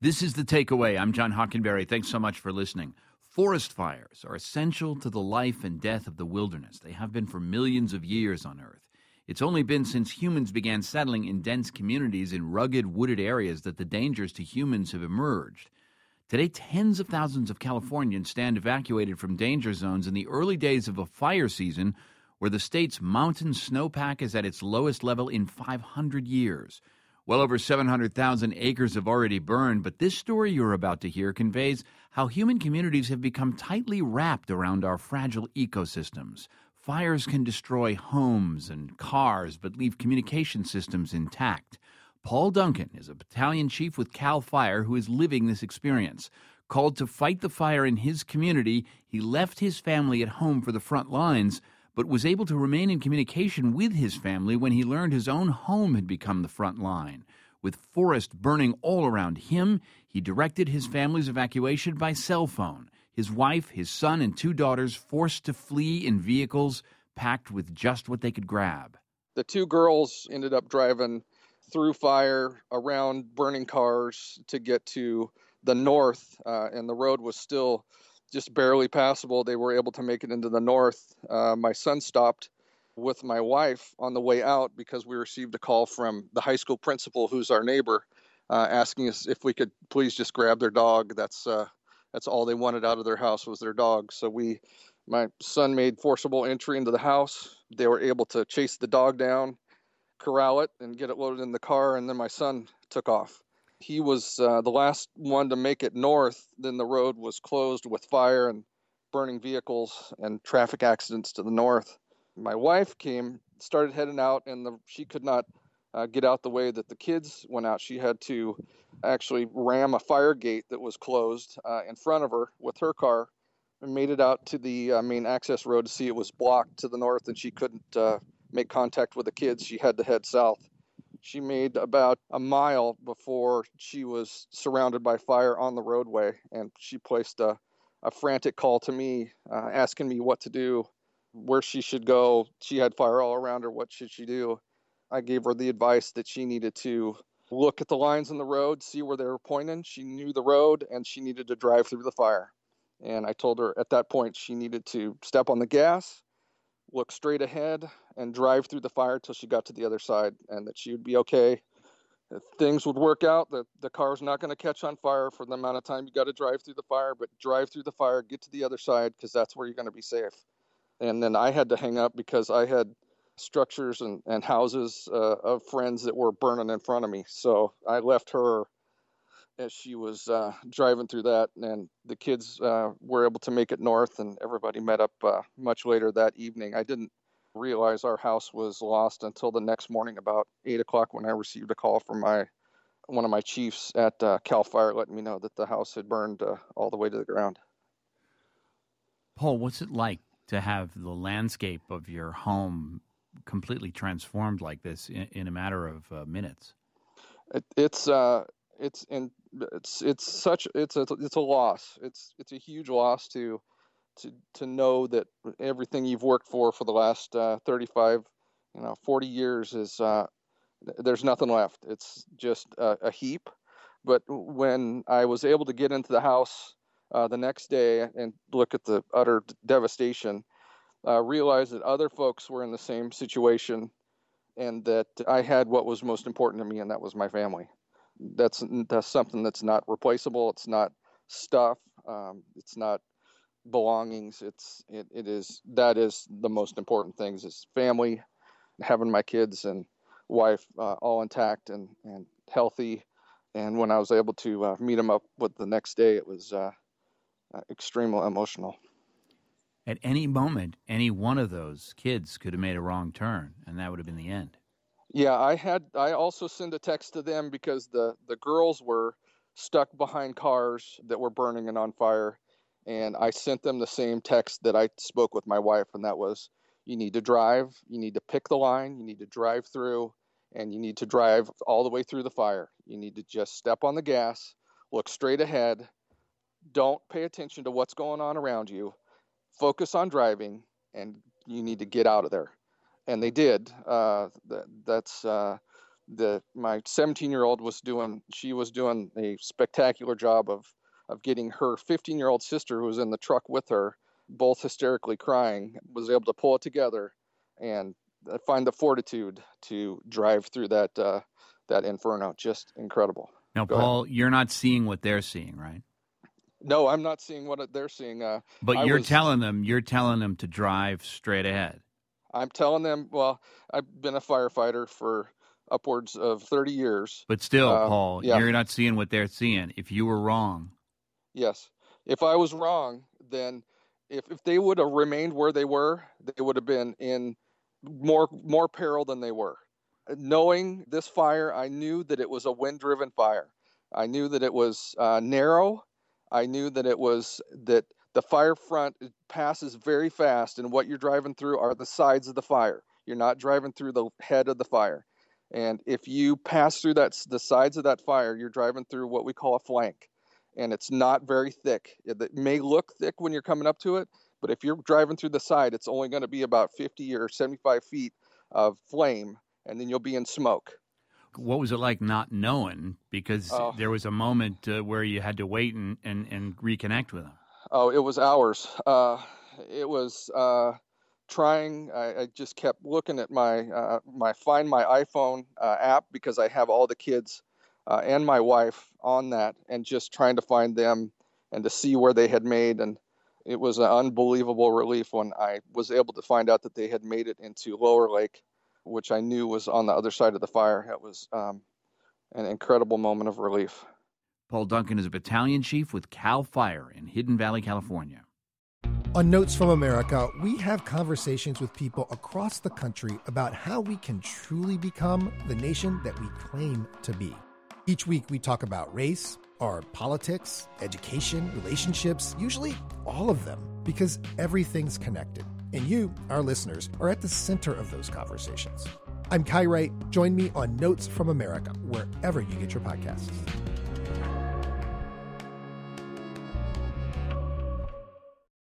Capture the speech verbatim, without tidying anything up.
This is The Takeaway. I'm John Hockenberry. Thanks so much for listening. Forest fires are essential to the life and death of the wilderness. They have been for millions of years on Earth. It's only been since humans began settling in dense communities in rugged, wooded areas that the dangers to humans have emerged. Today, tens of thousands of Californians stand evacuated from danger zones in the early days of a fire season where the state's mountain snowpack is at its lowest level in five hundred years. Well over seven hundred thousand acres have already burned, but this story you're about to hear conveys how human communities have become tightly wrapped around our fragile ecosystems. Fires can destroy homes and cars, but leave communication systems intact. Paul Duncan is a battalion chief with CAL FIRE who is living this experience. Called to fight the fire in his community, he left his family at home for the front lines, but was able to remain in communication with his family when he learned his own home had become the front line. With forest burning all around him, he directed his family's evacuation by cell phone. His wife, his son, and two daughters forced to flee in vehicles packed with just what they could grab. The two girls ended up driving through fire, around burning cars to get to the north, uh, and the road was still just barely passable. They were able to make it into the north. Uh, my son stopped with my wife on the way out because we received a call from the high school principal, who's our neighbor, uh, asking us if we could please just grab their dog. That's uh, that's all they wanted out of their house was their dog. So we, my son made forcible entry into the house. They were able to chase the dog down, corral it, and get it loaded in the car, and then my son took off. He was uh, the last one to make it north. Then the road was closed with fire and burning vehicles and traffic accidents to the north. My wife came, started heading out, and the, she could not uh, get out the way that the kids went out. She had to actually ram a fire gate that was closed uh, in front of her with her car and made it out to the uh, main access road to see it was blocked to the north, and she couldn't uh, make contact with the kids. She had to head south. She made about a mile before she was surrounded by fire on the roadway, and she placed a, a frantic call to me, uh, asking me what to do, where she should go. She had fire all around her. What should she do? I gave her the advice that she needed to look at the lines on the road, see where they were pointing. She knew the road, and she needed to drive through the fire. And I told her at that point she needed to step on the gas, look straight ahead, and drive through the fire till she got to the other side, and that she would be okay. If things would work out, that the car's not going to catch on fire for the amount of time you got to drive through the fire, but drive through the fire, get to the other side, because that's where you're going to be safe. And then I had to hang up because I had structures and, and houses uh, of friends that were burning in front of me. So I left her as she was uh, driving through that, and the kids uh, were able to make it north, and everybody met up uh, much later that evening. I didn't realize our house was lost until the next morning about eight o'clock when I received a call from my one of my chiefs at uh, CAL FIRE letting me know that the house had burned uh, all the way to the ground. Paul, what's it like to have the landscape of your home completely transformed like this in, in a matter of uh, minutes? It, it's uh, it's in it's it's such it's a it's a loss. It's it's a huge loss to to to know that everything you've worked for for the last uh, thirty-five, you know, forty years is uh, there's nothing left. It's just a, a heap. But when I was able to get into the house uh, the next day and look at the utter devastation, uh, realized that other folks were in the same situation, and that I had what was most important to me, and that was my family. That's that's something that's not replaceable. It's not stuff. Um, it's not belongings. It's it, it is that is the most important things is family, having my kids and wife uh, all intact and, and healthy. And when I was able to uh, meet them up with the next day, it was uh, uh, extremely emotional. At any moment, any one of those kids could have made a wrong turn, and that would have been the end. Yeah, I had. I also sent a text to them because the, the girls were stuck behind cars that were burning and on fire, and I sent them the same text that I spoke with my wife, and that was, you need to drive, you need to pick the line, you need to drive through, and you need to drive all the way through the fire. You need to just step on the gas, look straight ahead, don't pay attention to what's going on around you, focus on driving, and you need to get out of there. And they did. Uh, that, that's uh, the my seventeen-year-old was doing, she was doing a spectacular job of of getting her fifteen-year-old sister, who was in the truck with her, both hysterically crying, was able to pull it together and find the fortitude to drive through that uh, that inferno. Just incredible. Now, Go Paul, ahead. you're not seeing what they're seeing, right? No, I'm not seeing what they're seeing. Uh, but I you're was, telling them, you're telling them to drive straight ahead. I'm telling them, well, I've been a firefighter for upwards of thirty years. But still, uh, Paul, yeah. you're not seeing what they're seeing. If you were wrong. Yes. If I was wrong, then if, if they would have remained where they were, they would have been in more more peril than they were. Knowing this fire, I knew that it was a wind-driven fire. I knew that it was uh, narrow. I knew that it was that the fire front passes very fast, and what you're driving through are the sides of the fire. You're not driving through the head of the fire. And if you pass through that the sides of that fire, you're driving through what we call a flank. And it's not very thick. It may look thick when you're coming up to it, but if you're driving through the side, it's only going to be about fifty or seventy-five feet of flame, and then you'll be in smoke. What was it like not knowing? Because oh. there was a moment uh, where you had to wait and, and, and reconnect with them. Oh, it was hours. Uh, it was uh, trying. I, I just kept looking at my uh, my Find My iPhone uh, app, because I have all the kids uh, and my wife on that, and just trying to find them and to see where they had made. And it was an unbelievable relief when I was able to find out that they had made it into Lower Lake, which I knew was on the other side of the fire. It was um, an incredible moment of relief. Paul Duncan is a battalion chief with CAL FIRE in Hidden Valley, California. On Notes from America, we have conversations with people across the country about how we can truly become the nation that we claim to be. Each week we talk about race, our politics, education, relationships, usually all of them, because everything's connected. And you, our listeners, are at the center of those conversations. I'm Kai Wright. Join me on Notes from America, wherever you get your podcasts.